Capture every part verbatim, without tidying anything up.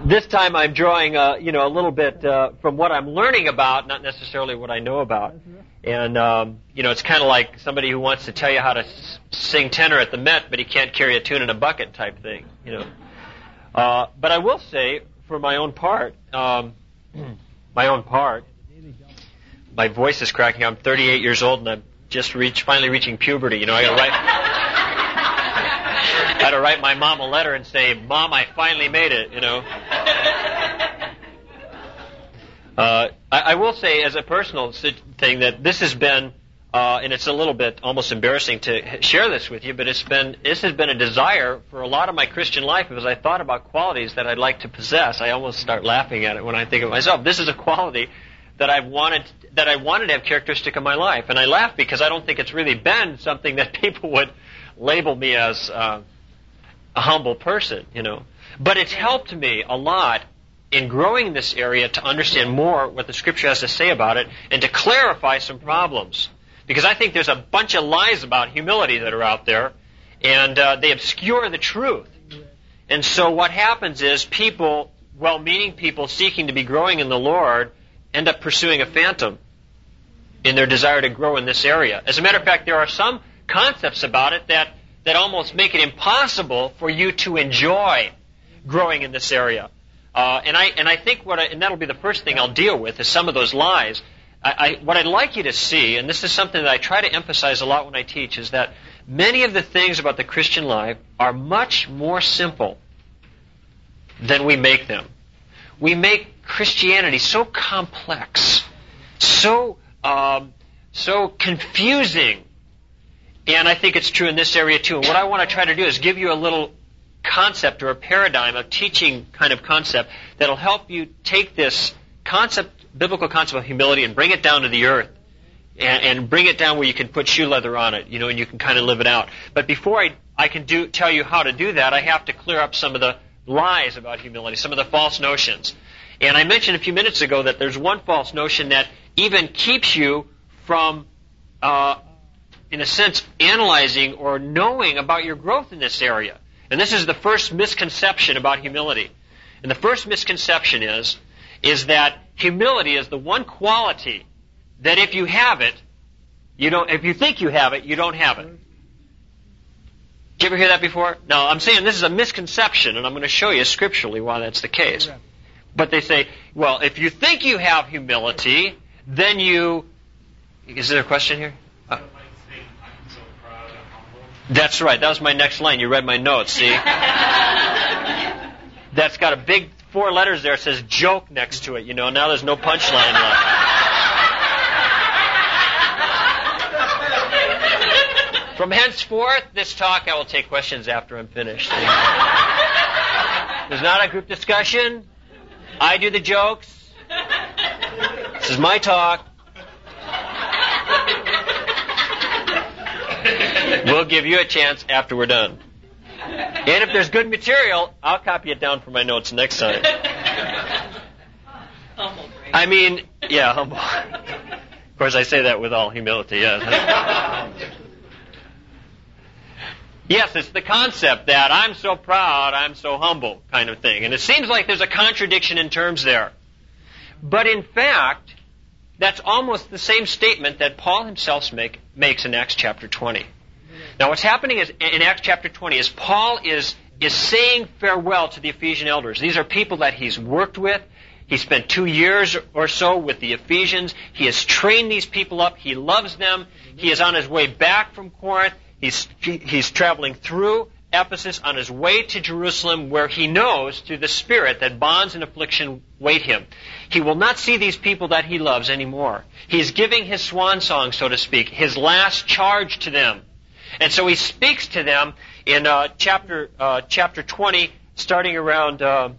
This time I'm drawing, uh, you know, a little bit uh, from what I'm learning about, not necessarily what I know about. And, um, you know, it's kind of like somebody who wants to tell you how to s- sing tenor at the Met, but he can't carry a tune in a bucket type thing, you know. Uh, but I will say, for my own part, um, my own part, my voice is cracking. I'm thirty-eight years old, and I'm just reach, finally reaching puberty. You know, I got to write, I got to write my mom a letter and say, "Mom, I finally made it." You know. Uh, I, I will say, as a personal thing, that this has been, uh, and it's a little bit almost embarrassing to share this with you, but it's been this has been a desire for a lot of my Christian life. As I thought about qualities that I'd like to possess, I almost start laughing at it when I think of myself. This is a quality that I've wanted that I wanted to have characteristic of my life, and I laugh because I don't think it's really been something that people would label me as uh, a humble person, you know. But it's helped me a lot in growing this area to understand more what the Scripture has to say about it and to clarify some problems. Because I think there's a bunch of lies about humility that are out there, and uh, they obscure the truth. And so what happens is people, well-meaning people seeking to be growing in the Lord, end up pursuing a phantom in their desire to grow in this area. As a matter of fact, there are some concepts about it that, that almost make it impossible for you to enjoy growing in this area. Uh, and I and I think what I, and that'll be the first thing I'll deal with is some of those lies. I, I, what I'd like you to see, and this is something that I try to emphasize a lot when I teach, is that many of the things about the Christian life are much more simple than we make them. We make Christianity so complex, so um, so confusing, and I think it's true in this area too. And what I want to try to do is give you a little concept or a paradigm of teaching kind of concept that'll help you take this concept, biblical concept of humility, and bring it down to the earth, and, and bring it down where you can put shoe leather on it, you know, and you can kind of live it out. But before I, I can do tell you how to do that, I have to clear up some of the lies about humility, some of the false notions. And I mentioned a few minutes ago that there's one false notion that even keeps you from, uh, in a sense, analyzing or knowing about your growth in this area. And this is the first misconception about humility. And the first misconception is, is that humility is the one quality that if you have it, you don't, if you think you have it, you don't have it. Did you ever hear that before? No, I'm saying this is a misconception, and I'm going to show you scripturally why that's the case. But they say, well, if you think you have humility, then you... Is there a question here? Uh, That's right. That was my next line. You read my notes, see? That's got a big four letters there. It says joke next to it. You know, now there's no punchline left. From henceforth, this talk, I will take questions after I'm finished. See? There's not a group discussion. I do the jokes. This is my talk. We'll give you a chance after we're done. And if there's good material, I'll copy it down for my notes next time. I mean, yeah, humble. Of course, I say that with all humility, yes. Yes, it's the concept that I'm so proud, I'm so humble kind of thing. And it seems like there's a contradiction in terms there. But in fact, that's almost the same statement that Paul himself make, makes in Acts chapter twenty. Now, what's happening is, in Acts chapter twenty is Paul is, is saying farewell to the Ephesian elders. These are people that he's worked with. He spent two years or so with the Ephesians. He has trained these people up. He loves them. He is on his way back from Corinth. He's, he's traveling through Ephesus on his way to Jerusalem, where he knows through the Spirit that bonds and affliction wait him. He will not see these people that he loves anymore. He's giving his swan song, so to speak, his last charge to them. And so he speaks to them in uh, chapter uh, chapter twenty, starting around uh,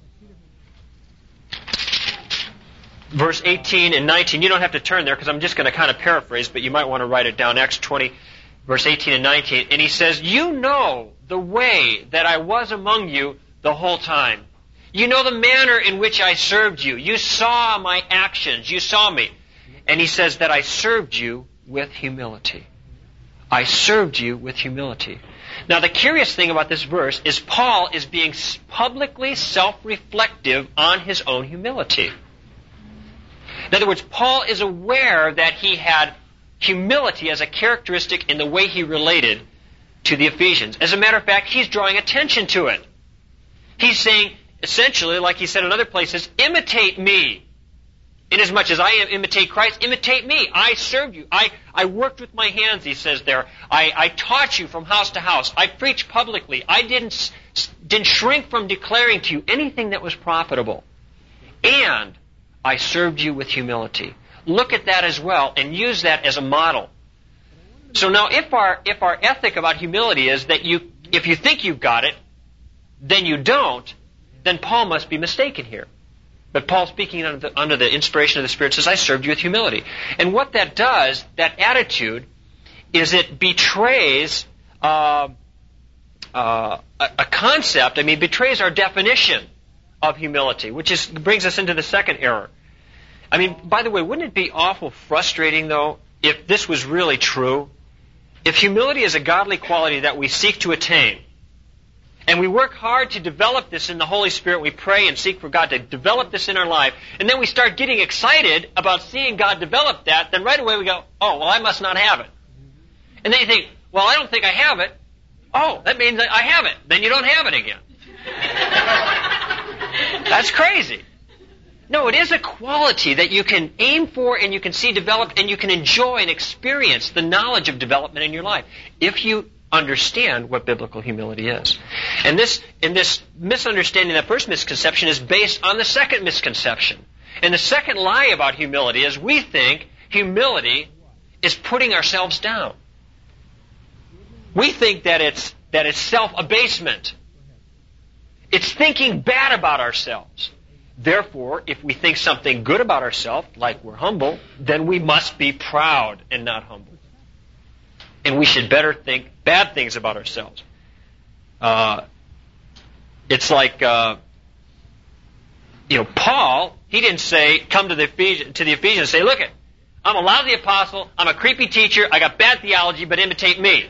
verse eighteen and nineteen. You don't have to turn there because I'm just going to kind of paraphrase, but you might want to write it down. Acts twenty, verse eighteen and nineteen. And he says, "You know the way that I was among you the whole time. You know the manner in which I served you. You saw my actions. You saw me." And he says that I served you with humility. I served you with humility. Now, the curious thing about this verse is Paul is being publicly self-reflective on his own humility. In other words, Paul is aware that he had humility as a characteristic in the way he related to the Ephesians. As a matter of fact, he's drawing attention to it. He's saying, essentially, like he said in other places, imitate me. Inasmuch as I imitate Christ, imitate me. I served you. I, I worked with my hands, he says there. I, I taught you from house to house. I preached publicly. I didn't, didn't shrink from declaring to you anything that was profitable. And I served you with humility. Look at that as well and use that as a model. So now if our, if our ethic about humility is that you, if you think you've got it, then you don't, then Paul must be mistaken here. But Paul, speaking under the, under the inspiration of the Spirit, says, I served you with humility. And what that does, that attitude, is it betrays uh, uh, a, a concept, I mean, betrays our definition of humility, which is brings us into the second error. I mean, by the way, wouldn't it be awful frustrating, though, if this was really true? If humility is a godly quality that we seek to attain, and we work hard to develop this in the Holy Spirit. We pray and seek for God to develop this in our life. And then we start getting excited about seeing God develop that. Then right away we go, oh, well, I must not have it. And then you think, well, I don't think I have it. Oh, that means that I have it. Then you don't have it again. That's crazy. No, it is a quality that you can aim for and you can see developed and you can enjoy and experience the knowledge of development in your life if you understand what biblical humility is. And this, and this misunderstanding, that first misconception, is based on the second misconception. And the second lie about humility is we think humility is putting ourselves down. We think that it's, that it's self-abasement. It's thinking bad about ourselves. Therefore, if we think something good about ourselves, like we're humble, then we must be proud and not humble. And we should better think bad things about ourselves. Uh, it's like, uh, you know, Paul, he didn't say, come to the Ephesians, to the Ephesians and say, look it, I'm a lousy apostle, I'm a creepy teacher, I got bad theology, but imitate me.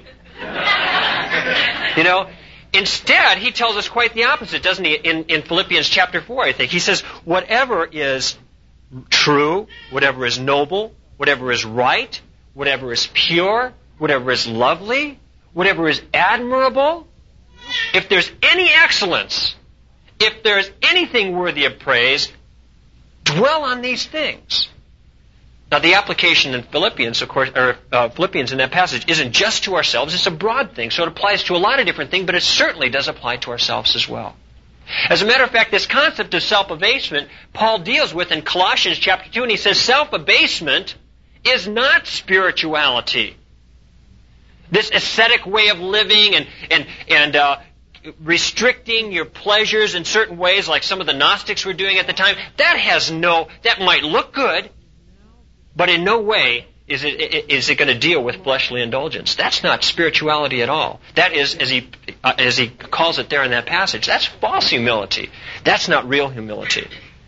You know, instead, he tells us quite the opposite, doesn't he? In, in Philippians chapter four, I think. He says, whatever is true, whatever is noble, whatever is right, whatever is pure, whatever is lovely, whatever is admirable, if there's any excellence, if there's anything worthy of praise, dwell on these things. Now, the application in Philippians, of course, or uh, Philippians in that passage isn't just to ourselves. It's a broad thing, so it applies to a lot of different things, but it certainly does apply to ourselves as well. As a matter of fact, this concept of self-abasement, Paul deals with in Colossians chapter two, and he says self-abasement is not spirituality. This ascetic way of living and and and uh, restricting your pleasures in certain ways, like some of the Gnostics were doing at the time, that has no. That might look good, but in no way is it is it going to deal with fleshly indulgence. That's not spirituality at all. That is, as he uh, as he calls it there in that passage, that's false humility. That's not real humility.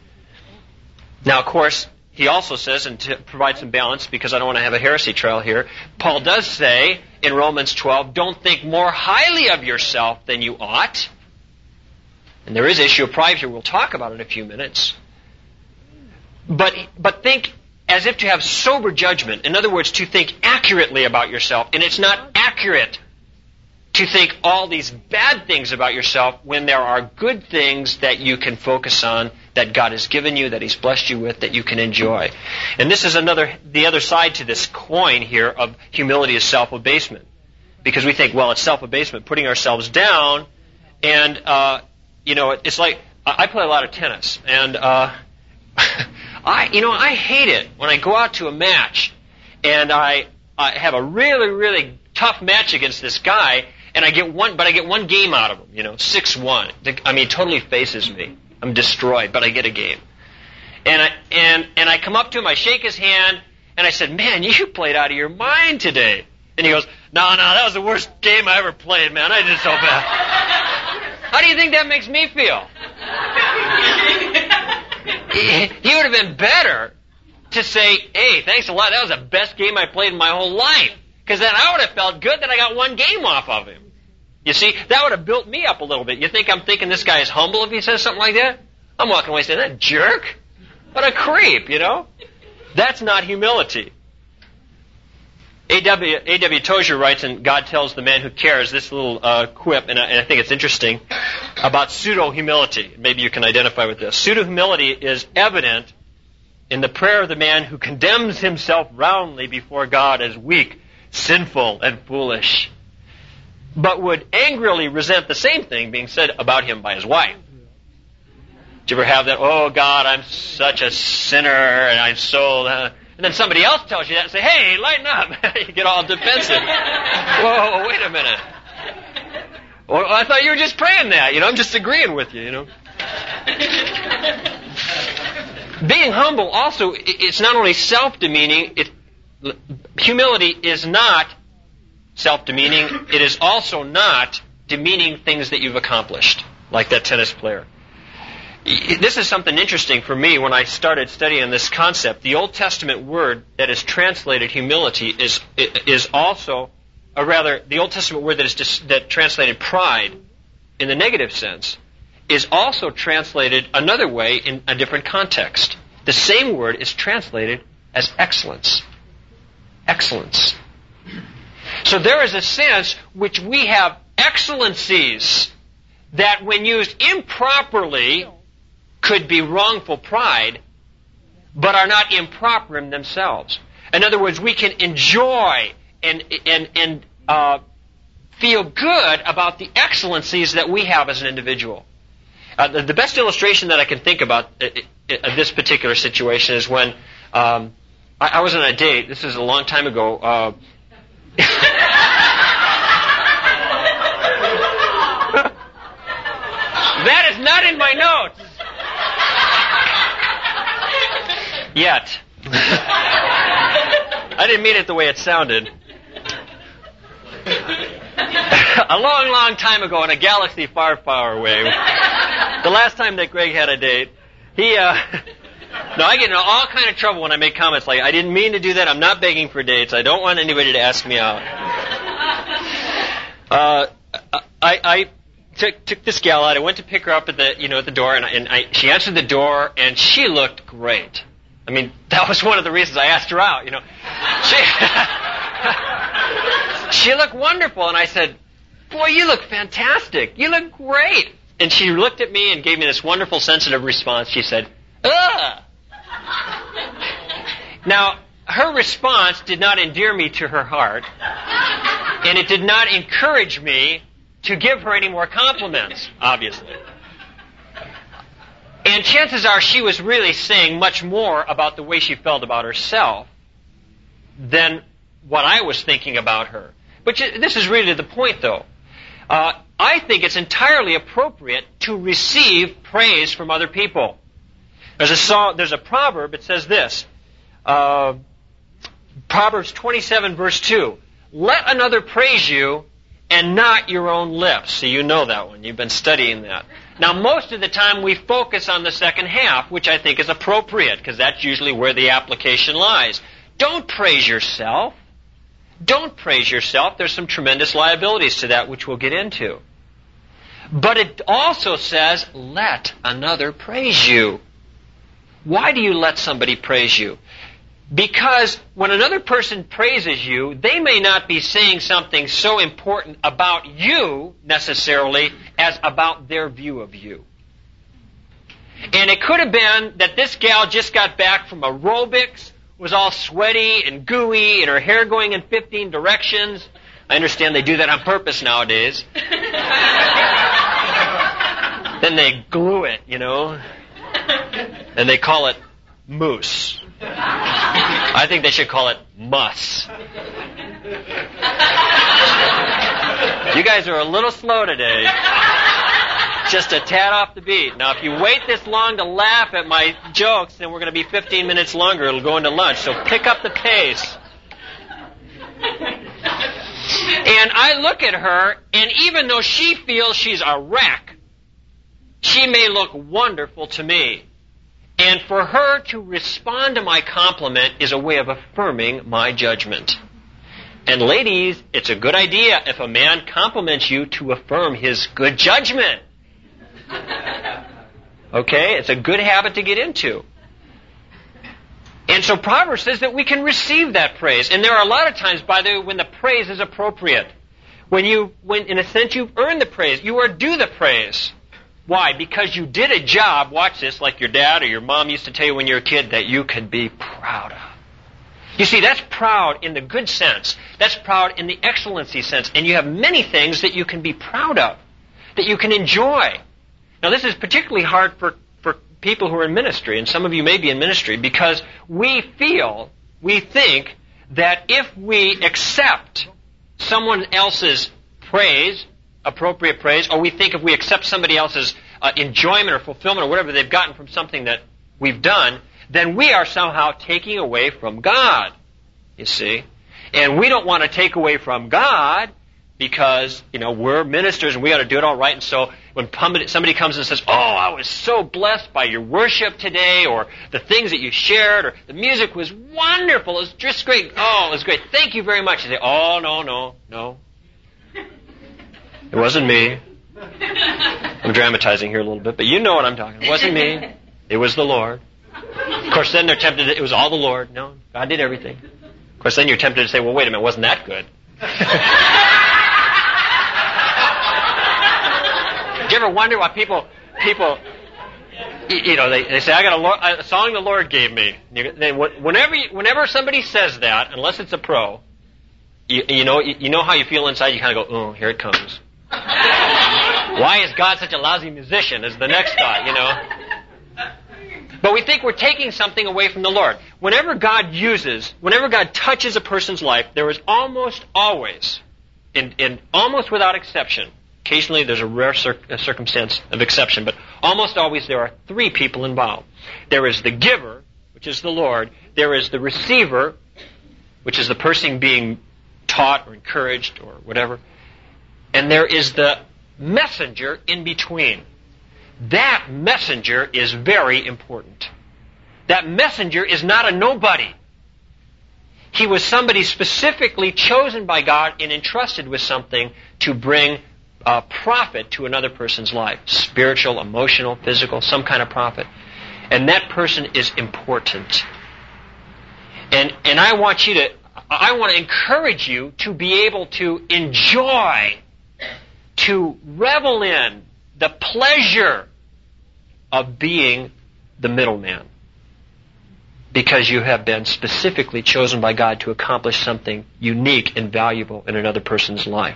Now, of course, he also says, and to provide some balance, because I don't want to have a heresy trail here, Paul does say in Romans twelve, don't think more highly of yourself than you ought. And there is issue of pride here. We'll talk about it in a few minutes. But, but think as if to have sober judgment. In other words, to think accurately about yourself. And it's not accurate to think all these bad things about yourself when there are good things that you can focus on, that God has given you, that He's blessed you with, that you can enjoy. And this is another, the other side to this coin here of humility is self-abasement. Because we think, well, it's self-abasement, putting ourselves down, and, uh, you know, it's like, I play a lot of tennis, and, uh, I, you know, I hate it when I go out to a match, and I, I have a really, really tough match against this guy, and I get one, but I get one game out of him, you know, six one. I mean, totally faces me. I'm destroyed, but I get a game. And I, and, and I come up to him, I shake his hand, and I said, man, you played out of your mind today. And he goes, no, no, that was the worst game I ever played, man. I did so bad. How do you think that makes me feel? He would have been better to say, hey, thanks a lot. That was the best game I played in my whole life. Because then I would have felt good that I got one game off of him. You see, that would have built me up a little bit. You think I'm thinking this guy is humble if he says something like that? I'm walking away saying, that jerk? What a creep, you know? That's not humility. A W A W Tozer writes in God Tells the Man Who Cares this little uh, quip, and I, and I think it's interesting, about pseudo-humility. Maybe you can identify with this. Pseudo-humility is evident in the prayer of the man who condemns himself roundly before God as weak, sinful, and foolish, but would angrily resent the same thing being said about him by his wife. Did you ever have that, oh God, I'm such a sinner, and I'm so... Uh, and then somebody else tells you that and say, hey, lighten up. You get all defensive. Whoa, wait a minute. Well, I thought you were just praying that. You know, I'm just agreeing with you, you know. Being humble also, it's not only self-demeaning, it, humility is not self-demeaning, it is also not demeaning things that you've accomplished, like that tennis player. This is something interesting for me when I started studying this concept. The Old Testament word that is translated humility is is also, or rather, the Old Testament word that is just, that translated pride in the negative sense is also translated another way in a different context. The same word is translated as excellence. Excellence. So there is a sense which we have excellencies that when used improperly could be wrongful pride, but are not improper in themselves. In other words, we can enjoy and and and uh, feel good about the excellencies that we have as an individual. Uh, the, the best illustration that I can think about uh, uh, this particular situation is when um, I, I was on a date. This is a long time ago. Uh, that is not in my notes. Yet. I didn't mean it the way it sounded. A long, long time ago in a galaxy far, far away, the last time that Greg had a date, he, uh, no, I get in all kind of trouble when I make comments like, I didn't mean to do that, I'm not begging for dates, I don't want anybody to ask me out. Uh, I, I took, took this gal out, I went to pick her up at the, you know, at the door, and, I, and I, she answered the door, and she looked great. I mean, that was one of the reasons I asked her out, you know. She, she looked wonderful, and I said, boy, you look fantastic. You look great. And she looked at me and gave me this wonderful, sensitive response. She said, ugh. Now, her response did not endear me to her heart, and it did not encourage me to give her any more compliments, obviously. And chances are she was really saying much more about the way she felt about herself than what I was thinking about her. But this is really the point, though. Uh, I think it's entirely appropriate to receive praise from other people. There's a song, there's a proverb that says this. Uh, Proverbs twenty-seven, verse two. Let another praise you and not your own lips. So you know that one. You've been studying that. Now, most of the time we focus on the second half, which I think is appropriate, because that's usually where the application lies. Don't praise yourself. Don't praise yourself. There's some tremendous liabilities to that, which we'll get into. But it also says, let another praise you. Why do you let somebody praise you? Because when another person praises you, they may not be saying something so important about you, necessarily, as about their view of you. And it could have been that this gal just got back from aerobics, was all sweaty and gooey, and her hair going in fifteen directions. I understand they do that on purpose nowadays. Then they glue it, you know, and they call it mousse. I think they should call it muss. You guys are a little slow today. Just a tad off the beat. Now, if you wait this long to laugh at my jokes, then we're going to be fifteen minutes longer. It'll go into lunch. So pick up the pace. And I look at her, and even though she feels she's a wreck, she may look wonderful to me. And for her to respond to my compliment is a way of affirming my judgment. And ladies, it's a good idea if a man compliments you to affirm his good judgment. Okay? It's a good habit to get into. And so Proverbs says that we can receive that praise. And there are a lot of times, by the way, when the praise is appropriate. When you, when in a sense you've earned the praise, you are due the praise. Why? Because you did a job, watch this, like your dad or your mom used to tell you when you were a kid, that you could be proud of. You see, that's proud in the good sense. That's proud in the excellency sense. And you have many things that you can be proud of, that you can enjoy. Now, this is particularly hard for, for people who are in ministry, and some of you may be in ministry, because we feel, we think, that if we accept someone else's praise, appropriate praise, or we think if we accept somebody else's uh, enjoyment or fulfillment or whatever they've gotten from something that we've done, then we are somehow taking away from God, you see. And we don't want to take away from God because, you know, we're ministers and we got to do it all right. And so when somebody comes and says, oh, I was so blessed by your worship today, or the things that you shared, or the music was wonderful, it was just great. Oh, it was great. Thank you very much. You say, oh, no, no, no. It wasn't me. I'm dramatizing here a little bit, but you know what I'm talking about. It wasn't me. It was the Lord. Of course, then they're tempted, to, it was all the Lord. No, God did everything. Of course, then you're tempted to say, well, wait a minute, wasn't that good? Did you ever wonder why people, people, you know, they, they say, I got a, Lord, a song the Lord gave me. They, whenever, whenever somebody says that, unless it's a pro, you, you know, you know how you feel inside. You kind of go, oh, here it comes. Why is God such a lousy musician? Is the next thought, you know. But we think we're taking something away from the Lord. Whenever God uses, whenever God touches a person's life, there is almost always, in, in almost without exception, occasionally there's a rare cir- a circumstance of exception, but almost always there are three people involved. There is the giver, which is the Lord. There is the receiver, which is the person being taught or encouraged or whatever. And there is the messenger in between. That messenger is very important. That messenger is not a nobody. He was somebody specifically chosen by God and entrusted with something to bring uh, profit to another person's life. Spiritual, emotional, physical, some kind of profit. And that person is important. And and I want you to, I want to encourage you to be able to enjoy, to revel in the pleasure of being the middleman, because you have been specifically chosen by God to accomplish something unique and valuable in another person's life.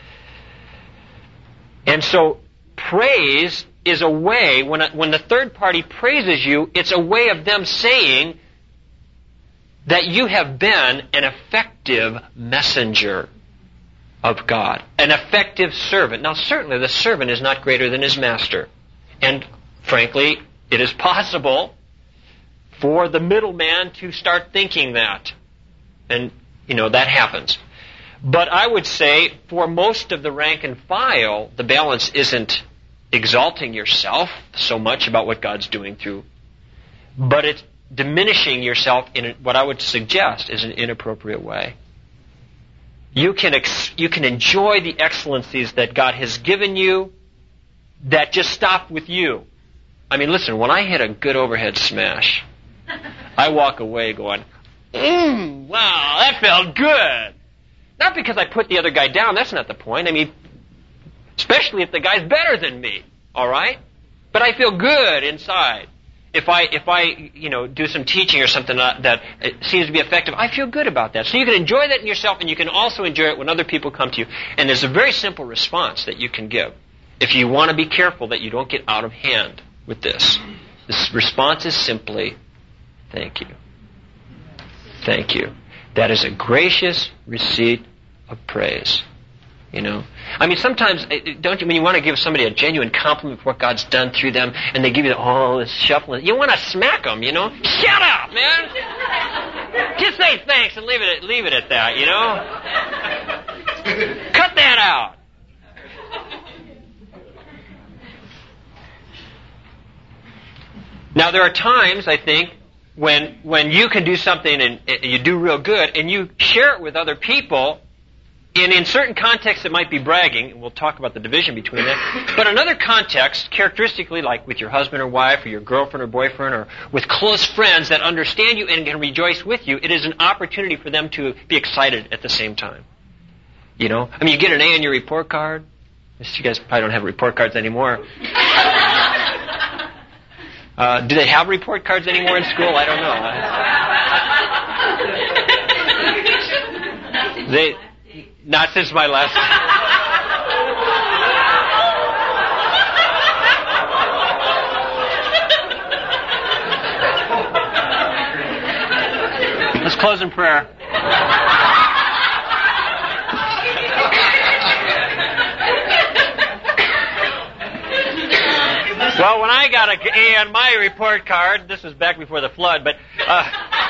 And so praise is a way, when a, when the third party praises you, it's a way of them saying that you have been an effective messenger of God, an effective servant. Now certainly the servant is not greater than his master. And frankly, it is possible for the middleman to start thinking that. And, you know, that happens. But I would say for most of the rank and file, the balance isn't exalting yourself so much about what God's doing through, but it's diminishing yourself in what I would suggest is an inappropriate way. You can ex- you can enjoy the excellencies that God has given you that just stop with you. I mean, listen, when I hit a good overhead smash, I walk away going, mm, wow, that felt good. Not because I put the other guy down, that's not the point. I mean, especially if the guy's better than me, all right? But I feel good inside. If I, if I, you know, do some teaching or something that seems to be effective, I feel good about that. So you can enjoy that in yourself, and you can also enjoy it when other people come to you. And there's a very simple response that you can give. If you want to be careful that you don't get out of hand with this, this response is simply, thank you. Thank you. That is a gracious receipt of praise. You know, I mean, sometimes, don't you, when you want to give somebody a genuine compliment for what God's done through them, and they give you all this shuffling, you want to smack them, you know? Shut up, man! Just say thanks and leave it at, leave it at that, you know? Cut that out. Now, there are times, I think, when when you can do something and, and you do real good and you share it with other people, and in certain contexts it might be bragging, and we'll talk about the division between that, but in other contexts, characteristically like with your husband or wife or your girlfriend or boyfriend or with close friends that understand you and can rejoice with you, it is an opportunity for them to be excited at the same time. You know? I mean, you get an A on your report card. You guys probably don't have report cards anymore. Uh, do they have report cards anymore in school? I don't know. They, not since my last. Let's close in prayer. Well, when I got an A on my report card, this was back before the flood, but uh,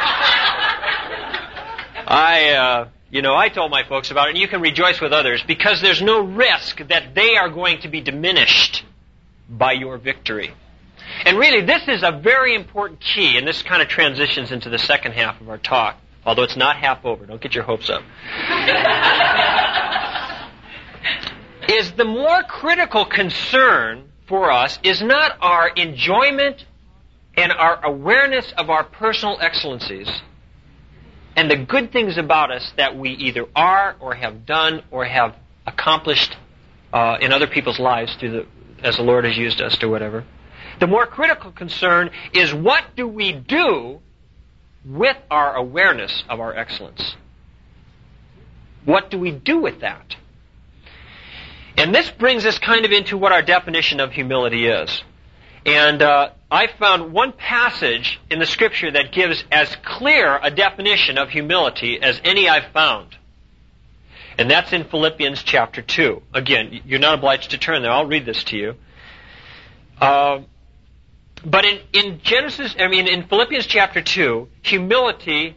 I, uh, you know, I told my folks about it, and you can rejoice with others because there's no risk that they are going to be diminished by your victory. And really, this is a very important key, and this kind of transitions into the second half of our talk, although it's not half over. Don't get your hopes up. Is the more critical concern for us is not our enjoyment and our awareness of our personal excellencies and the good things about us that we either are or have done or have accomplished uh, in other people's lives through the, as the Lord has used us to whatever. The more critical concern is what do we do with our awareness of our excellence? What do we do with that? And this brings us kind of into what our definition of humility is. And uh, I found one passage in the Scripture that gives as clear a definition of humility as any I've found. And that's in Philippians chapter two. Again, you're not obliged to turn there. I'll read this to you. Uh, but in, in Genesis, I mean, in Philippians chapter two, humility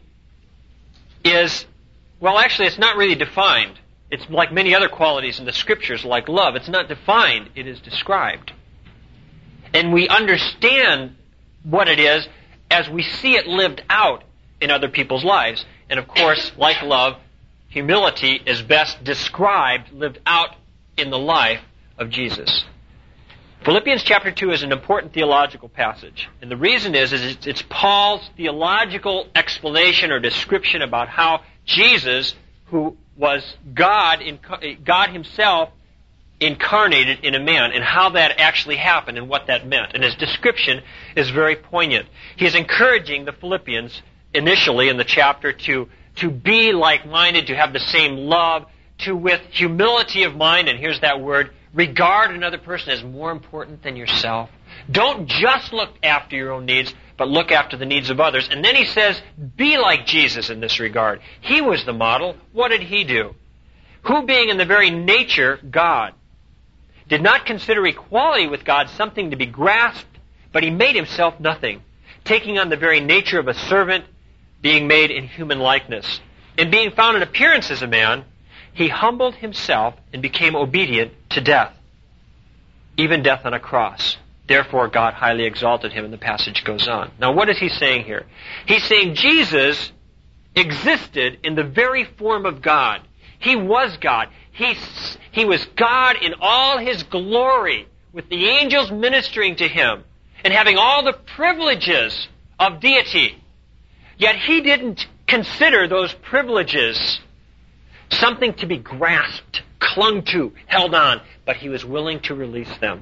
is, well, actually, it's not really defined. It's like many other qualities in the Scriptures, like love. It's not defined, it is described. And we understand what it is as we see it lived out in other people's lives. And of course, like love, humility is best described, lived out in the life of Jesus. Philippians chapter two is an important theological passage. And the reason is, is it's, it's Paul's theological explanation or description about how Jesus, who was God, God himself incarnated in a man, and how that actually happened and what that meant. And his description is very poignant. He is encouraging the Philippians initially in the chapter to, to be like-minded, to have the same love, to with humility of mind, and here's that word, regard another person as more important than yourself. Don't just look after your own needs, but look after the needs of others. And then he says, be like Jesus in this regard. He was the model. What did he do? Who, being in the very nature God, did not consider equality with God something to be grasped, but he made himself nothing, taking on the very nature of a servant, being made in human likeness. And being found in appearance as a man, he humbled himself and became obedient to death, even death on a cross. Therefore, God highly exalted him, and the passage goes on. Now, what is he saying here? He's saying Jesus existed in the very form of God. He was God. He, he was God in all his glory, with the angels ministering to him and having all the privileges of deity. Yet he didn't consider those privileges something to be grasped, clung to, held on, but he was willing to release them.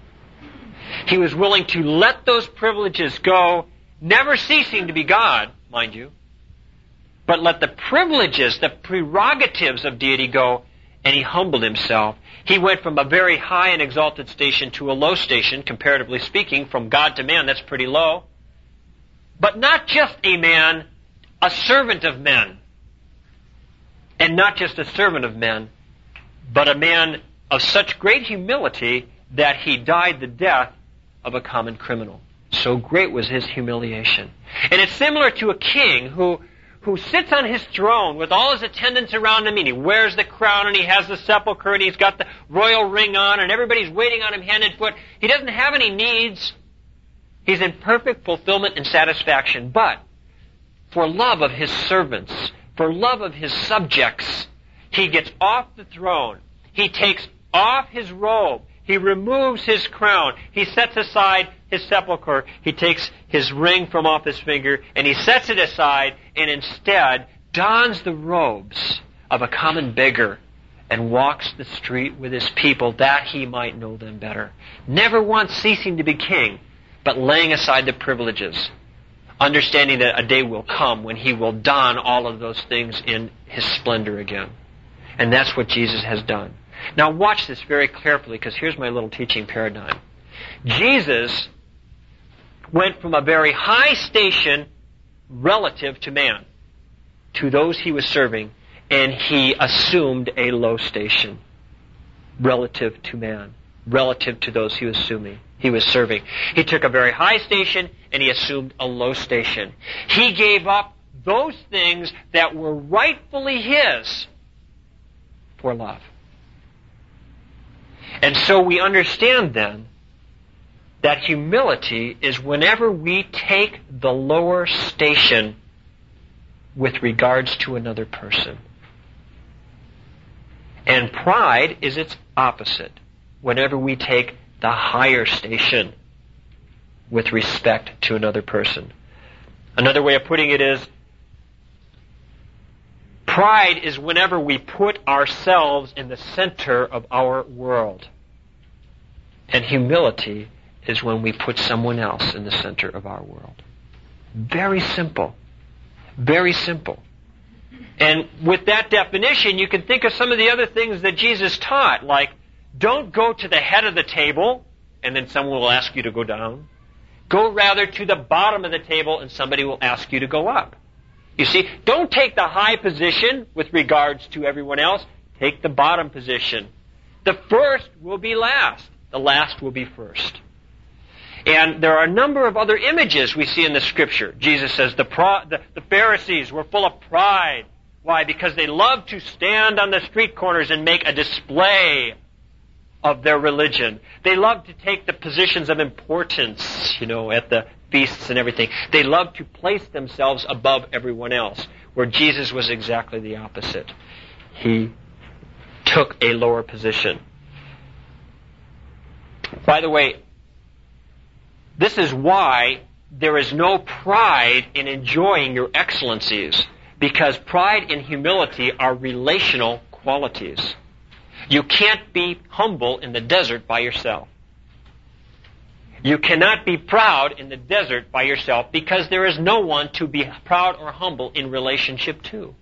He was willing to let those privileges go, never ceasing to be God, mind you, but let the privileges, the prerogatives of deity go, and he humbled himself. He went from a very high and exalted station to a low station, comparatively speaking, from God to man. That's pretty low. But not just a man, a servant of men. And not just a servant of men, but a man of such great humility that he died the death of a common criminal. So great was his humiliation. And it's similar to a king who, who sits on his throne with all his attendants around him, and he wears the crown, and he has the sepulchre, and he's got the royal ring on, and everybody's waiting on him hand and foot. He doesn't have any needs. He's in perfect fulfillment and satisfaction. But for love of his servants, for love of his subjects, he gets off the throne. He takes off his robe. He removes his crown. He sets aside his sepulchre. He takes his ring from off his finger, and he sets it aside, and instead dons the robes of a common beggar and walks the street with his people that he might know them better. Never once ceasing to be king, but laying aside the privileges, understanding that a day will come when he will don all of those things in his splendor again. And that's what Jesus has done. Now watch this very carefully, because here's my little teaching paradigm. Jesus went from a very high station relative to man, to those he was serving, and he assumed a low station relative to man, relative to those he was assuming, he was serving. He took a very high station and he assumed a low station. He gave up those things that were rightfully his for love. And so we understand then that humility is whenever we take the lower station with regards to another person. And pride is its opposite, whenever we take the higher station with respect to another person. Another way of putting it is, pride is whenever we put ourselves in the center of our world. And humility is when we put someone else in the center of our world. Very simple. Very simple. And with that definition, you can think of some of the other things that Jesus taught, like, don't go to the head of the table, and then someone will ask you to go down. Go rather to the bottom of the table, and somebody will ask you to go up. You see, don't take the high position with regards to everyone else. Take the bottom position. The first will be last. The last will be first. And there are a number of other images we see in the Scripture. Jesus says the, pro- the, the Pharisees were full of pride. Why? Because they loved to stand on the street corners and make a display of their religion. They loved to take the positions of importance, you know, at the feasts and everything. They loved to place themselves above everyone else, where Jesus was exactly the opposite. He took a lower position. By the way, this is why there is no pride in enjoying your excellencies, because pride and humility are relational qualities. You can't be humble in the desert by yourself. You cannot be proud in the desert by yourself, because there is no one to be proud or humble in relationship to.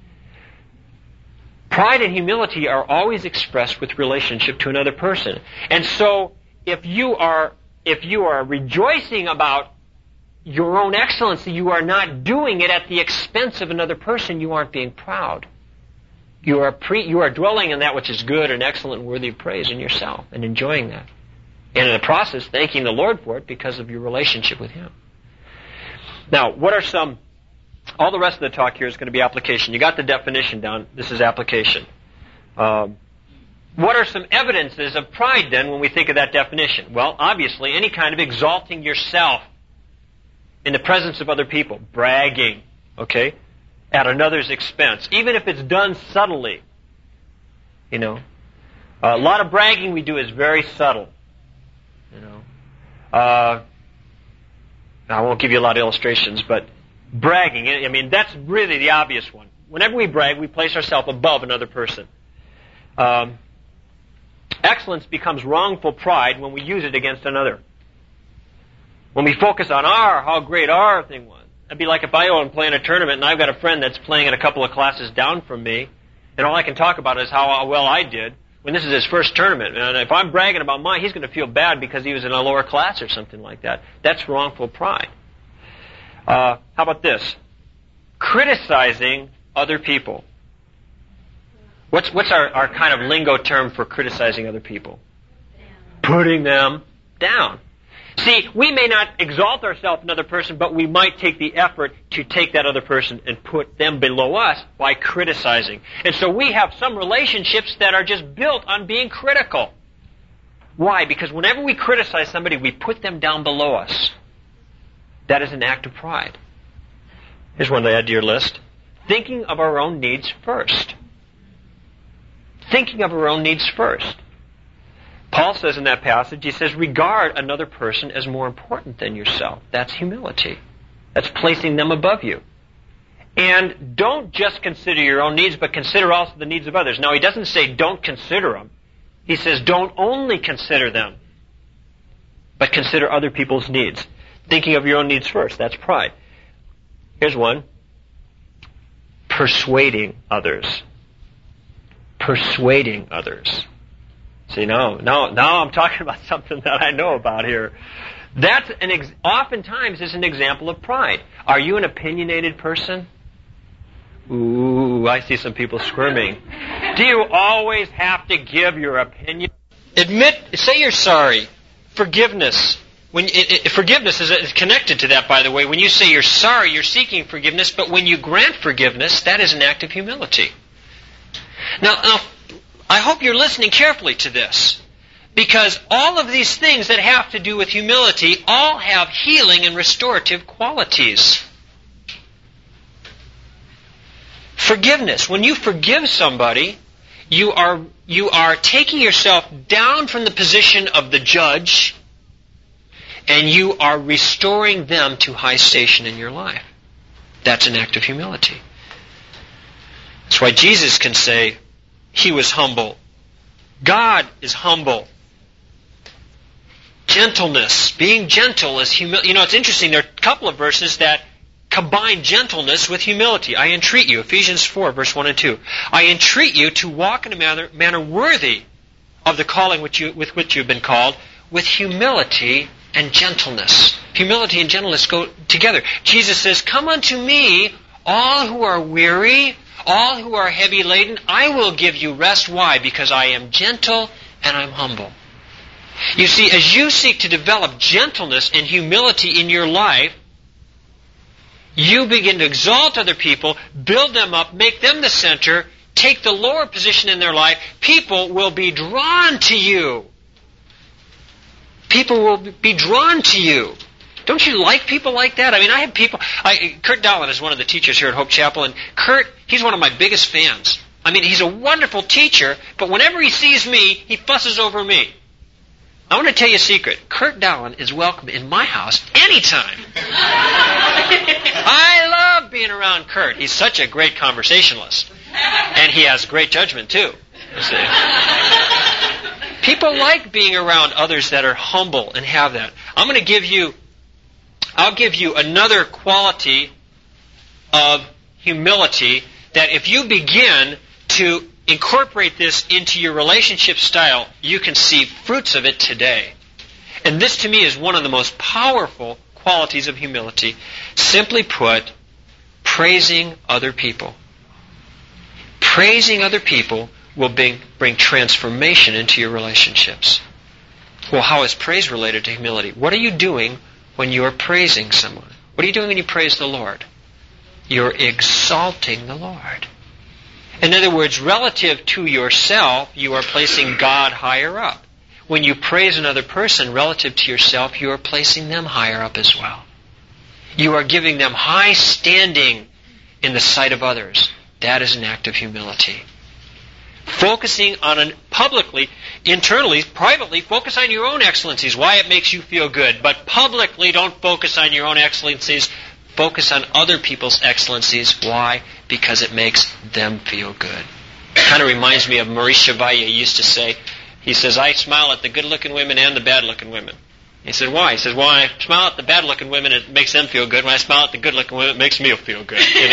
Pride and humility are always expressed with relationship to another person. And so, if you are if you are rejoicing about your own excellency, you are not doing it at the expense of another person. You aren't being proud. You are pre, you are dwelling in that which is good and excellent and worthy of praise in yourself and enjoying that. And in the process, thanking the Lord for it because of your relationship with Him. Now, what are some... All the rest of the talk here is going to be application. You got the definition down. This is application. Um, what are some evidences of pride, then, when we think of that definition? Well, obviously, any kind of exalting yourself in the presence of other people. Bragging, okay, at another's expense. Even if it's done subtly. You know. A lot of bragging we do is very subtle. You know. Uh, I won't give you a lot of illustrations, but bragging, I mean, that's really the obvious one. Whenever we brag, we place ourselves above another person. Um, excellence becomes wrongful pride when we use it against another. When we focus on our, how great our thing was. It'd be like if I go and play in a tournament and I've got a friend that's playing in a couple of classes down from me, and all I can talk about is how well I did when this is his first tournament. And if I'm bragging about mine, he's going to feel bad because he was in a lower class or something like that. That's wrongful pride. Uh, how about this? Criticizing other people. What's what's our, our kind of lingo term for criticizing other people? Putting them down. See, we may not exalt ourselves in another person, but we might take the effort to take that other person and put them below us by criticizing. And so we have some relationships that are just built on being critical. Why? Because whenever we criticize somebody, we put them down below us. That is an act of pride. Here's one to add to your list. Thinking of our own needs first. Thinking of our own needs first. Paul says in that passage, he says, regard another person as more important than yourself. That's humility. That's placing them above you. And don't just consider your own needs, but consider also the needs of others. Now, he doesn't say don't consider them. He says don't only consider them, but consider other people's needs. Thinking of your own needs first. That's pride. Here's one. Persuading others. Persuading others. See, now, now, now I'm talking about something that I know about here. That's an ex- oftentimes is an example of pride. Are you an opinionated person? Ooh, I see some people squirming. Do you always have to give your opinion? Admit, say you're sorry. Forgiveness. When it, it, forgiveness is, is connected to that, by the way. When you say you're sorry, you're seeking forgiveness, but when you grant forgiveness, that is an act of humility. Now, now I hope you're listening carefully to this, because all of these things that have to do with humility all have healing and restorative qualities. Forgiveness. When you forgive somebody, you are you are taking yourself down from the position of the judge, and you are restoring them to high station in your life. That's an act of humility. That's why Jesus can say he was humble. God is humble. Gentleness. Being gentle is humility. You know, it's interesting. There are a couple of verses that combine gentleness with humility. I entreat you, Ephesians four, verse one and two. I entreat you to walk in a manner, manner worthy of the calling which you, with which you have been called, with humility and gentleness. Humility and gentleness go together. Jesus says, come unto me, all who are weary, all who are heavy laden, I will give you rest. Why? Because I am gentle and I'm humble. You see, as you seek to develop gentleness and humility in your life, you begin to exalt other people, build them up, make them the center, take the lower position in their life. People will be drawn to you. People will be drawn to you. Don't you like people like that? I mean, I have people... I, Kurt Dahlen is one of the teachers here at Hope Chapel, and Kurt, he's one of my biggest fans. I mean, he's a wonderful teacher, but whenever he sees me, he fusses over me. I want to tell you a secret. Kurt Dahlen is welcome in my house anytime. I love being around Kurt. He's such a great conversationalist. And he has great judgment, too. You see. People like being around others that are humble and have that. I'm going to give you, I'll give you another quality of humility that if you begin to incorporate this into your relationship style, you can see fruits of it today. And this to me is one of the most powerful qualities of humility. Simply put, praising other people. Praising other people will bring, bring transformation into your relationships. Well, how is praise related to humility? What are you doing when you are praising someone? What are you doing when you praise the Lord? You're exalting the Lord. In other words, relative to yourself, you are placing God higher up. When you praise another person relative to yourself, you are placing them higher up as well. You are giving them high standing in the sight of others. That is an act of humility. Focusing on an publicly, internally, privately, focus on your own excellencies, why it makes you feel good. But publicly, don't focus on your own excellencies. Focus on other people's excellencies. Why? Because it makes them feel good. It kind of reminds me of Maurice Chevalier used to say, he says, I smile at the good-looking women and the bad-looking women. He said, why? He says, well, when I smile at the bad-looking women, it makes them feel good. When I smile at the good-looking women, it makes me feel good. You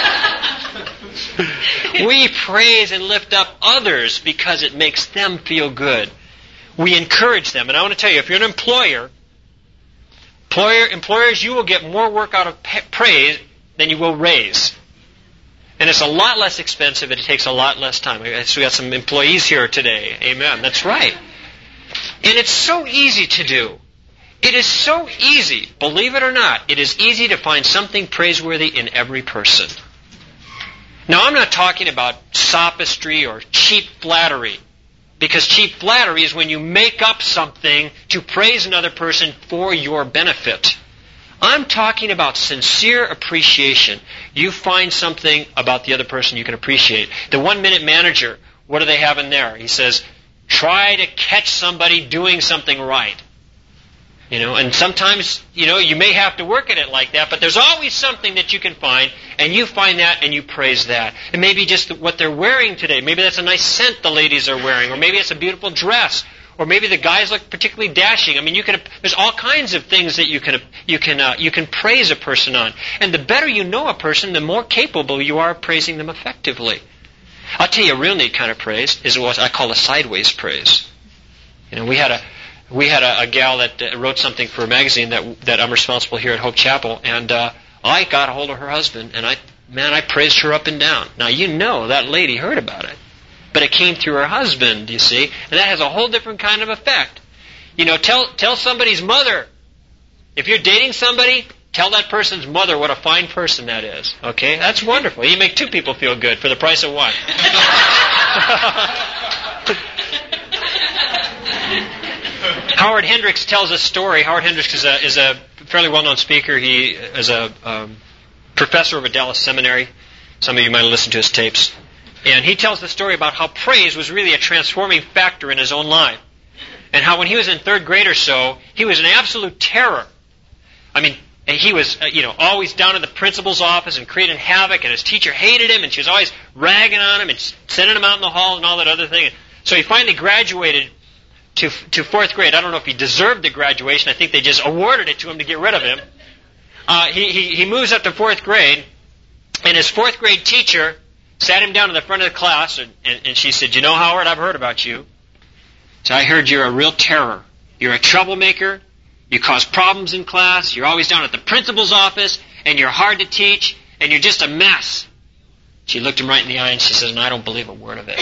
know? We praise and lift up others because it makes them feel good. We encourage them. And I want to tell you, if you're an employer, employer employers, you will get more work out of praise than you will raise. And it's a lot less expensive and it takes a lot less time. So we got some employees here today. Amen. That's right. And it's so easy to do. It is so easy. Believe it or not, it is easy to find something praiseworthy in every person. Now, I'm not talking about sophistry or cheap flattery. Because cheap flattery is when you make up something to praise another person for your benefit. I'm talking about sincere appreciation. You find something about the other person you can appreciate. The one-minute manager, what do they have in there? He says, try to catch somebody doing something right. You know, and sometimes, you know, you may have to work at it like that, but there's always something that you can find, and you find that and you praise that. And maybe just what they're wearing today. Maybe that's a nice scent the ladies are wearing, or maybe it's a beautiful dress, or maybe the guys look particularly dashing. I mean, you can. There's all kinds of things that you can you can uh, you can praise a person on. And the better you know a person, the more capable you are of praising them effectively. I'll tell you a real neat kind of praise is what I call a sideways praise. You know, we had a we had a, a gal that uh, wrote something for a magazine that that I'm responsible here at Hope Chapel, and uh, I got a hold of her husband, and I man, I praised her up and down. Now you know that lady heard about it, but it came through her husband, you see, and that has a whole different kind of effect. You know, tell tell somebody's mother, if you're dating somebody, tell that person's mother what a fine person that is. Okay? That's wonderful. You make two people feel good for the price of one. Howard Hendricks tells a story. Howard Hendricks is a, is a fairly well-known speaker. He is a um, professor of a Dallas seminary. Some of you might have listened to his tapes. And he tells the story about how praise was really a transforming factor in his own life. And how when he was in third grade or so, he was an absolute terror. I mean, he was, uh, you know, always down in the principal's office and creating havoc, and his teacher hated him, and she was always ragging on him and sending him out in the hall and all that other thing. So he finally graduated to to fourth grade. I don't know if he deserved the graduation. I think they just awarded it to him to get rid of him. Uh, he, he, he moves up to fourth grade, and his fourth grade teacher sat him down in the front of the class, and, and, and she said, you know, Howard, I've heard about you. So I heard you're a real terror. You're a troublemaker. You cause problems in class. You're always down at the principal's office, and you're hard to teach, and you're just a mess. She looked him right in the eye, and she says, and I don't believe a word of it.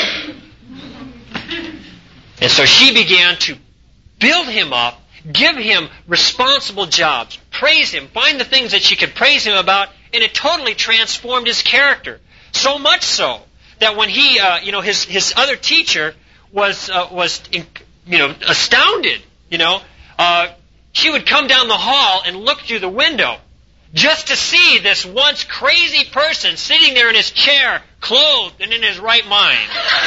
And so she began to build him up, give him responsible jobs, praise him, find the things that she could praise him about, and it totally transformed his character. So much so that when he, uh, you know, his his other teacher was uh, was in, you know astounded. You know, uh, she would come down the hall and look through the window just to see this once crazy person sitting there in his chair, clothed and in his right mind.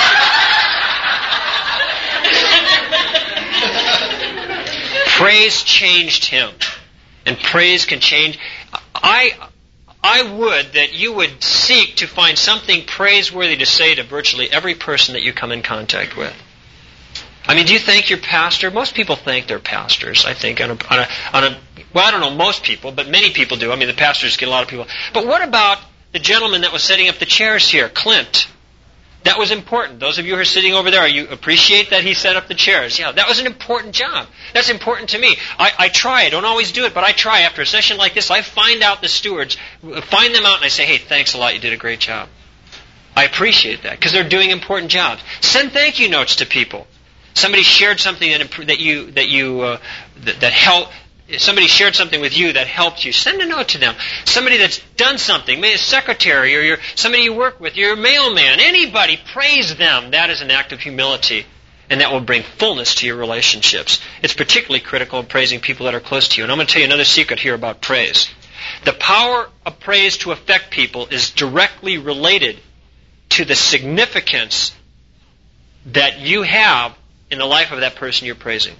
Praise changed him, and praise can change. I. I would that you would seek to find something praiseworthy to say to virtually every person that you come in contact with. I mean, do you thank your pastor? Most people thank their pastors, I think, on a, on a, on a, well, I don't know most people, but many people do. I mean, the pastors get a lot of people. But what about the gentleman that was setting up the chairs here, Clint? That was important. Those of you who are sitting over there, you appreciate that he set up the chairs. Yeah, that was an important job. That's important to me. I, I try. I don't always do it, but I try. After a session like this, I find out the stewards, find them out, and I say, hey, thanks a lot. You did a great job. I appreciate that because they're doing important jobs. Send thank you notes to people. Somebody shared something that, that you that you uh, that, that helped. Somebody shared something with you that helped you. Send a note to them. Somebody that's done something, maybe a secretary or your, somebody you work with, your mailman, anybody, praise them. That is an act of humility, and that will bring fullness to your relationships. It's particularly critical in praising people that are close to you. And I'm going to tell you another secret here about praise. The power of praise to affect people is directly related to the significance that you have in the life of that person you're praising.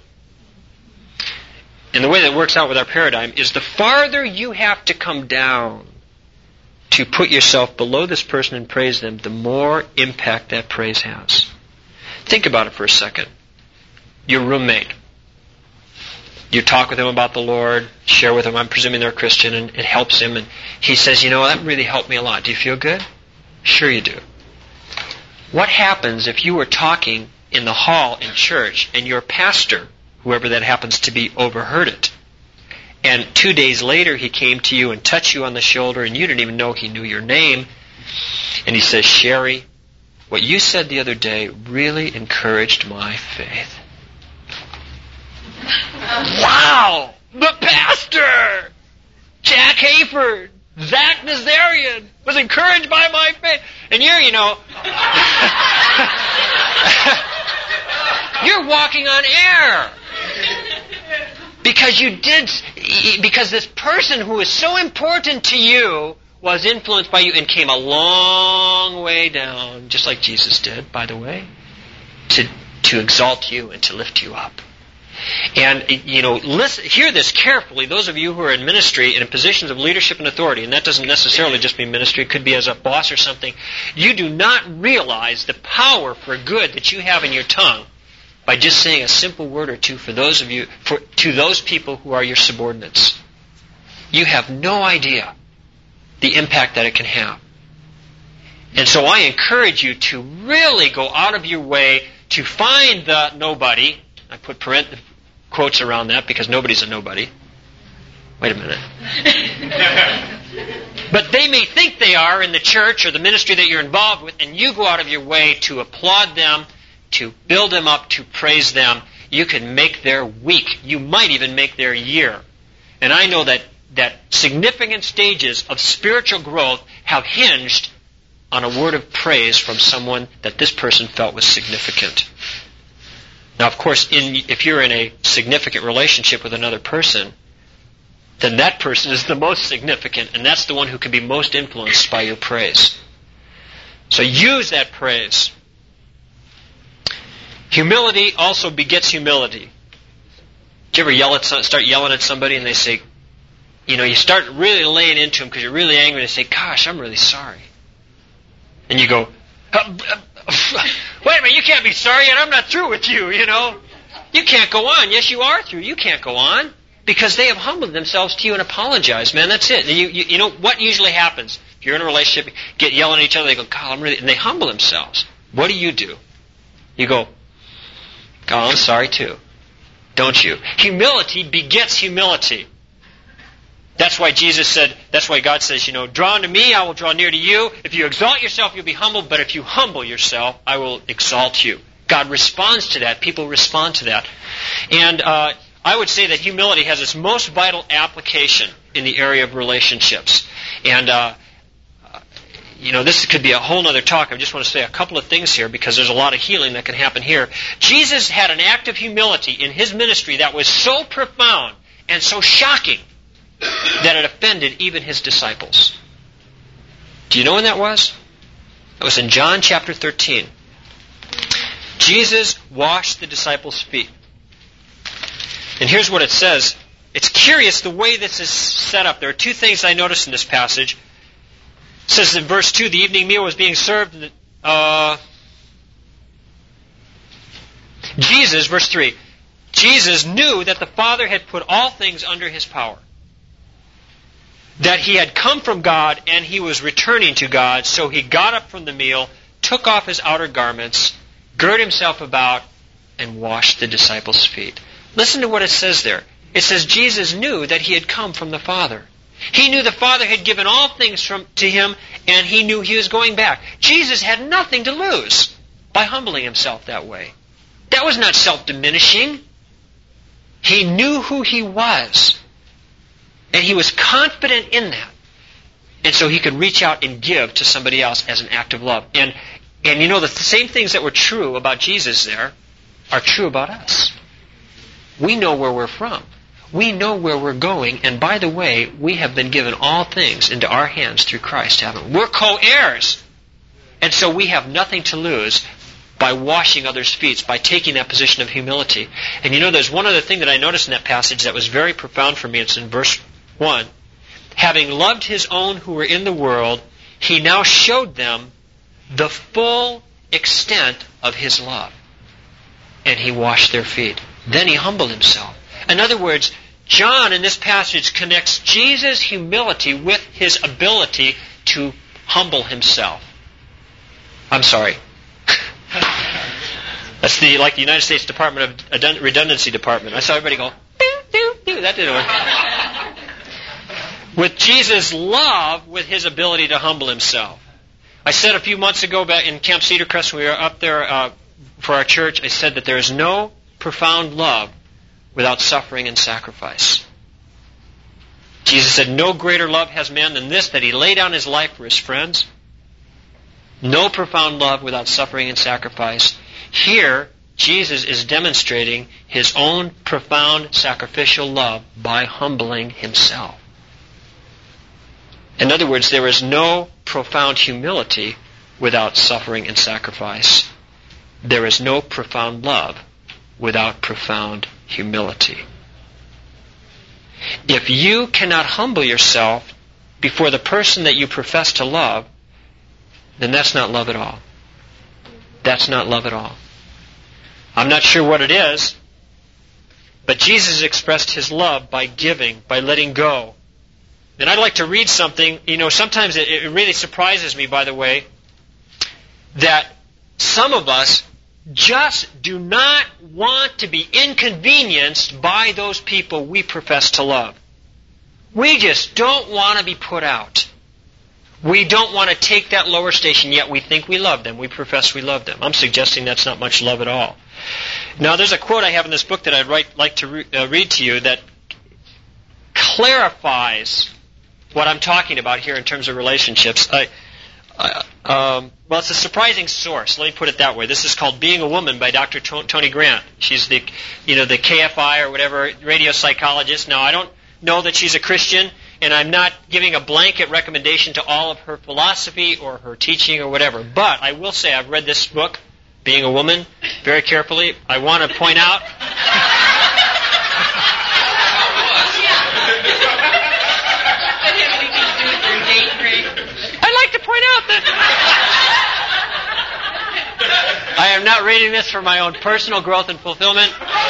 And the way that works out with our paradigm is the farther you have to come down to put yourself below this person and praise them, the more impact that praise has. Think about it for a second. Your roommate. You talk with him about the Lord, share with him, I'm presuming they're a Christian, and it helps him, and he says, you know, that really helped me a lot. Do you feel good? Sure you do. What happens if you were talking in the hall in church and your pastor, whoever that happens to be, overheard it? And two days later he came to you and touched you on the shoulder and you didn't even know he knew your name. And he says, Sherry, what you said the other day really encouraged my faith. Wow! The pastor! Jack Hayford! Zach Nazarian was encouraged by my faith. And you're, you know... you're walking on air. Because you did, because this person who is so important to you was influenced by you and came a long way down, just like Jesus did, by the way, to, to exalt you and to lift you up. And, you know, listen, hear this carefully, those of you who are in ministry and in positions of leadership and authority, and that doesn't necessarily just mean ministry, it could be as a boss or something. You do not realize the power for good that you have in your tongue by just saying a simple word or two for those of you, for, to those people who are your subordinates. You have no idea the impact that it can have. And so I encourage you to really go out of your way to find the nobody. I put parent quotes around that because nobody's a nobody. Wait a minute. But they may think they are in the church or the ministry that you're involved with, and you go out of your way to applaud them, to build them up, to praise them. You can make their week. You might even make their year. And I know that, that significant stages of spiritual growth have hinged on a word of praise from someone that this person felt was significant. Now, of course, in, if you're in a significant relationship with another person, then that person is the most significant, and that's the one who can be most influenced by your praise. So use that praise. Humility also begets humility. Do you ever yell at some, start yelling at somebody and they say, you know, you start really laying into them because you're really angry and they say, gosh, I'm really sorry. And you go, uh, uh, wait a minute, you can't be sorry yet, I'm not through with you, you know. You can't go on. Yes, you are through. You can't go on because they have humbled themselves to you and apologized, man. That's it. And you, you, you know, what usually happens? If you're in a relationship, get yelling at each other, they go, God, I'm really, and they humble themselves. What do you do? You go, God, I'm sorry too. Don't you? Humility begets humility. That's why Jesus said, that's why God says, you know, draw unto me, I will draw near to you. If you exalt yourself, you'll be humbled. But if you humble yourself, I will exalt you. God responds to that. People respond to that. And uh, I would say that humility has its most vital application in the area of relationships. And, uh, you know, this could be a whole other talk. I just want to say a couple of things here because there's a lot of healing that can happen here. Jesus had an act of humility in His ministry that was so profound and so shocking that it offended even His disciples. Do you know when that was? It was in John chapter thirteen. Jesus washed the disciples' feet. And here's what it says. It's curious the way this is set up. There are two things I noticed in this passage. It says in verse two, the evening meal was being served. Uh, Jesus, verse three, Jesus knew that the Father had put all things under His power. That He had come from God and He was returning to God. So He got up from the meal, took off His outer garments, girded Himself about, and washed the disciples' feet. Listen to what it says there. It says Jesus knew that He had come from the Father. He knew the Father had given all things from, to Him, and He knew He was going back. Jesus had nothing to lose by humbling Himself that way. That was not self-diminishing. He knew who He was. And He was confident in that. And so He could reach out and give to somebody else as an act of love. And, and you know, the same things that were true about Jesus there are true about us. We know where we're from. We know where we're going. And by the way, we have been given all things into our hands through Christ, haven't we? We're co-heirs. And so we have nothing to lose by washing others' feet, by taking that position of humility. And you know, there's one other thing that I noticed in that passage that was very profound for me. It's in verse one. Having loved His own who were in the world, He now showed them the full extent of His love. And He washed their feet. Then He humbled Himself. In other words, John in this passage connects Jesus' humility with His ability to humble Himself. I'm sorry. That's the like the United States Department of Redundancy Department. I saw everybody go, doo, doo, doo. That didn't work. With Jesus' love, with His ability to humble Himself. I said a few months ago back in Camp Cedar Crest, when we were up there uh, for our church, I said that there is no profound love without suffering and sacrifice. Jesus said, no greater love has man than this, that He laid down His life for His friends. No profound love without suffering and sacrifice. Here, Jesus is demonstrating his own profound sacrificial love by humbling himself. In other words, there is no profound humility without suffering and sacrifice. There is no profound love without profound humility. If you cannot humble yourself before the person that you profess to love, then that's not love at all. That's not love at all. I'm not sure what it is, but Jesus expressed his love by giving, by letting go. And I'd like to read something. You know, sometimes it, it really surprises me, by the way, that some of us just do not want to be inconvenienced by those people we profess to love. We just don't want to be put out. We don't want to take that lower station, yet we think we love them. We profess we love them. I'm suggesting that's not much love at all. Now, there's a quote I have in this book that I'd write, like to re- uh, read to you that clarifies what I'm talking about here in terms of relationships. I, I, um, well, it's a surprising source. Let me put it that way. This is called "Being a Woman" by Doctor Tony Grant. She's the, you know, the K F I or whatever radio psychologist. Now, I don't know that she's a Christian, and I'm not giving a blanket recommendation to all of her philosophy or her teaching or whatever. But I will say I've read this book, "Being a Woman," very carefully. I want to point out. I'd like to point out that I am not reading this for my own personal growth and fulfillment.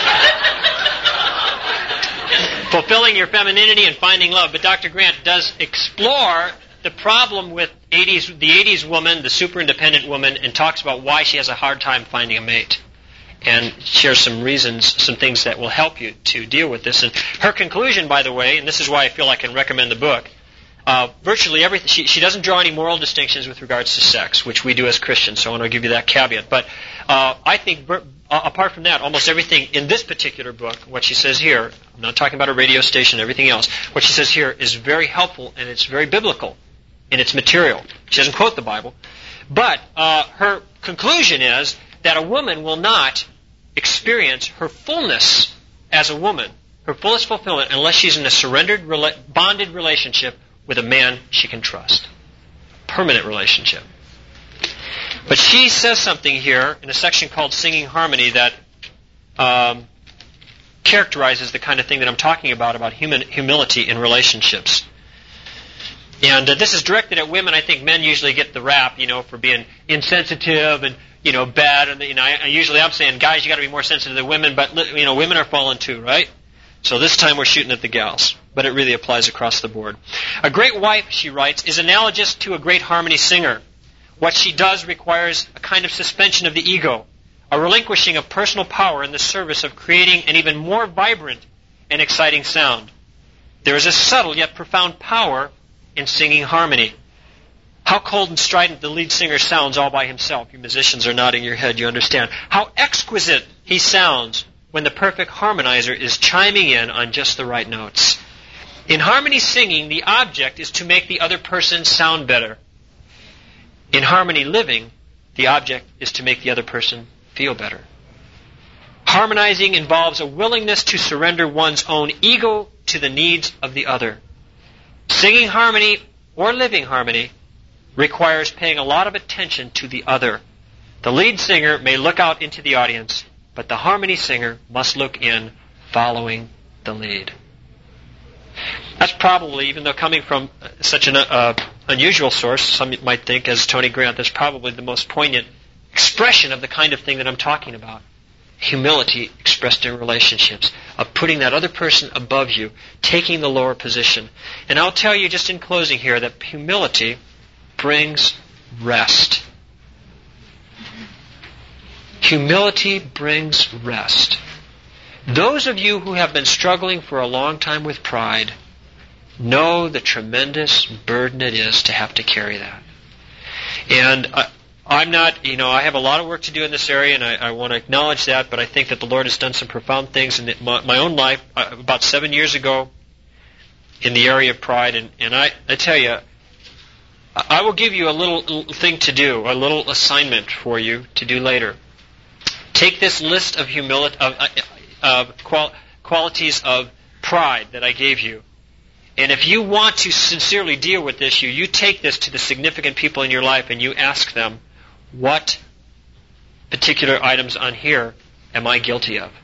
Fulfilling your femininity and finding love. But Doctor Grant does explore the problem with eighties, the eighties woman, the super independent woman, and talks about why she has a hard time finding a mate. And shares some reasons, some things that will help you to deal with this. And her conclusion, by the way, and this is why I feel I can recommend the book, uh, virtually everything, she, she doesn't draw any moral distinctions with regards to sex, which we do as Christians, so I want to give you that caveat. But uh, I think, uh, apart from that, almost everything in this particular book, what she says here, I'm not talking about a radio station, everything else, what she says here is very helpful and it's very biblical in its material. She doesn't quote the Bible. But uh, her conclusion is that a woman will not experience her fullness as a woman, her fullest fulfillment, unless she's in a surrendered, bonded relationship with a man she can trust. Permanent relationship. But she says something here in a section called Singing Harmony that um, characterizes the kind of thing that I'm talking about, about human humility in relationships. And uh, this is directed at women. I think men usually get the rap, you know, for being insensitive and, you know, bad. And, you know, I, I usually I'm saying, guys, you got to be more sensitive than women. But, you know, women are fallen too, right? So this time we're shooting at the gals. But it really applies across the board. A great wife, she writes, is analogous to a great harmony singer. What she does requires a kind of suspension of the ego, a relinquishing of personal power in the service of creating an even more vibrant and exciting sound. There is a subtle yet profound power in singing harmony. How cold and strident the lead singer sounds all by himself. You musicians are nodding your head, you understand. How exquisite he sounds when the perfect harmonizer is chiming in on just the right notes. In harmony singing, the object is to make the other person sound better. In harmony living, the object is to make the other person feel better. Harmonizing involves a willingness to surrender one's own ego to the needs of the other. Singing harmony or living harmony requires paying a lot of attention to the other. The lead singer may look out into the audience, but the harmony singer must look in, following the lead. That's probably, even though coming from such an uh, unusual source, some might think, as Tony Grant, that's probably the most poignant expression of the kind of thing that I'm talking about. Humility expressed in relationships, of putting that other person above you, taking the lower position. And I'll tell you just in closing here that humility brings rest. Humility brings rest. Those of you who have been struggling for a long time with pride know the tremendous burden it is to have to carry that. And I, I'm not, you know, I have a lot of work to do in this area, and I, I want to acknowledge that, but I think that the Lord has done some profound things in my, my own life uh, about seven years ago in the area of pride. And, and I, I tell you, I will give you a little thing to do, a little assignment for you to do later. Take this list of humility, of, of qual, qualities of pride that I gave you, and if you want to sincerely deal with this issue, you take this to the significant people in your life and you ask them, what particular items on here am I guilty of?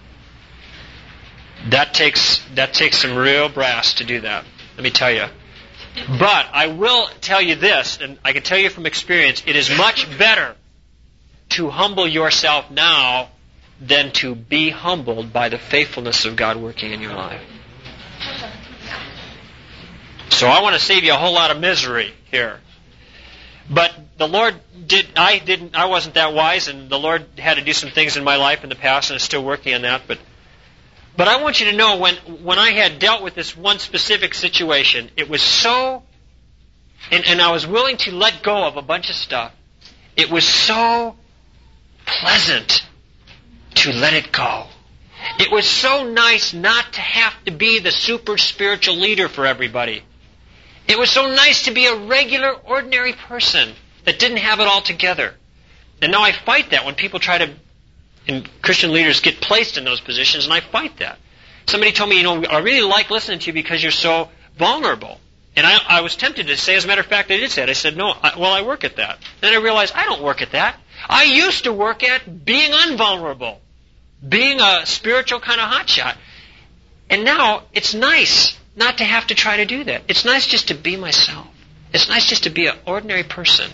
That takes that takes some real brass to do that, let me tell you. But I will tell you this, and I can tell you from experience, it is much better to humble yourself now than to be humbled by the faithfulness of God working in your life. So I want to save you a whole lot of misery here. But the Lord did, I didn't, I wasn't that wise, and the Lord had to do some things in my life in the past, and is still working on that. But, but I want you to know, when, when I had dealt with this one specific situation, it was so, and, and I was willing to let go of a bunch of stuff. It was so pleasant to let it go. It was so nice not to have to be the super spiritual leader for everybody. It was so nice to be a regular, ordinary person that didn't have it all together. And now I fight that when people try to, and Christian leaders get placed in those positions, and I fight that. Somebody told me, you know, I really like listening to you because you're so vulnerable. And I, I was tempted to say, as a matter of fact, I did say it. I said, no, I, well, I work at that. Then I realized I don't work at that. I used to work at being unvulnerable, being a spiritual kind of hotshot. And now it's nice not to have to try to do that. It's nice just to be myself. It's nice just to be an ordinary person.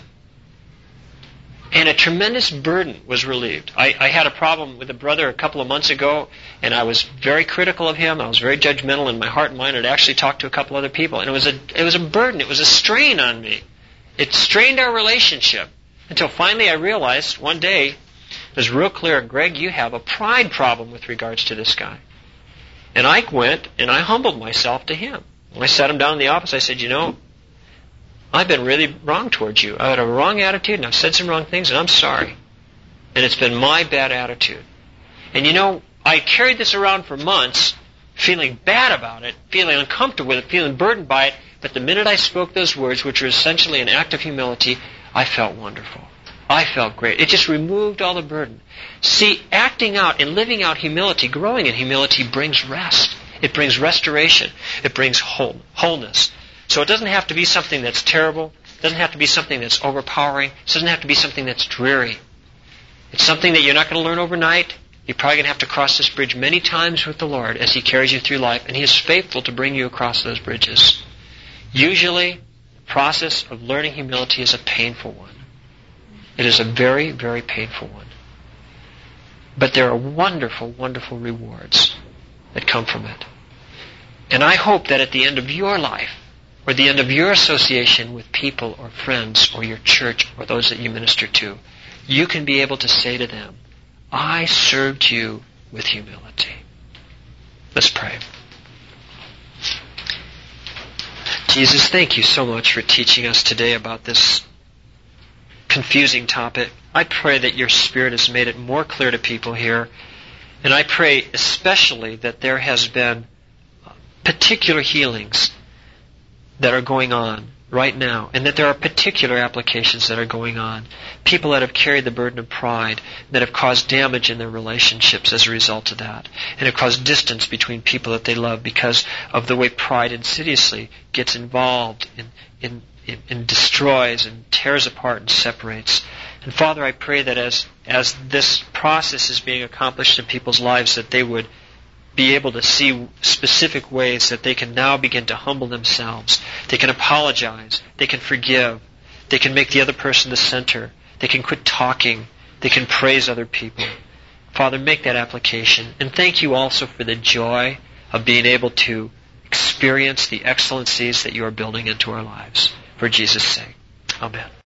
And a tremendous burden was relieved. I, I had a problem with a brother a couple of months ago, and I was very critical of him. I was very judgmental in my heart and mind. I'd actually talked to a couple other people, and it was a it was a burden. It was a strain on me. It strained our relationship until finally I realized one day, it was real clear, Greg, you have a pride problem with regards to this guy. And I went and I humbled myself to him. When I sat him down in the office, I said, you know, I've been really wrong towards you. I had a wrong attitude, and I've said some wrong things, and I'm sorry. And it's been my bad attitude. And you know, I carried this around for months, feeling bad about it, feeling uncomfortable with it, feeling burdened by it, but the minute I spoke those words, which were essentially an act of humility, I felt wonderful. I felt great. It just removed all the burden. See, acting out and living out humility, growing in humility, brings rest. It brings restoration. It brings whole, wholeness. So it doesn't have to be something that's terrible. It doesn't have to be something that's overpowering. It doesn't have to be something that's dreary. It's something that you're not going to learn overnight. You're probably going to have to cross this bridge many times with the Lord as He carries you through life, and He is faithful to bring you across those bridges. Usually, the process of learning humility is a painful one. It is a very, very painful one. But there are wonderful, wonderful rewards that come from it. And I hope that at the end of your life, or the end of your association with people or friends or your church or those that you minister to, you can be able to say to them, I served you with humility. Let's pray. Jesus, thank you so much for teaching us today about this confusing topic. I pray that your Spirit has made it more clear to people here. And I pray especially that there has been particular healings that are going on right now, and that there are particular applications that are going on. People that have carried the burden of pride, that have caused damage in their relationships as a result of that, and have caused distance between people that they love because of the way pride insidiously gets involved in, in, in, and destroys and tears apart and separates. And Father, I pray that as, as this process is being accomplished in people's lives, that they would be able to see specific ways that they can now begin to humble themselves. They can apologize. They can forgive. They can make the other person the center. They can quit talking. They can praise other people. Father, make that application. And thank you also for the joy of being able to experience the excellencies that you are building into our lives. For Jesus' sake. Amen.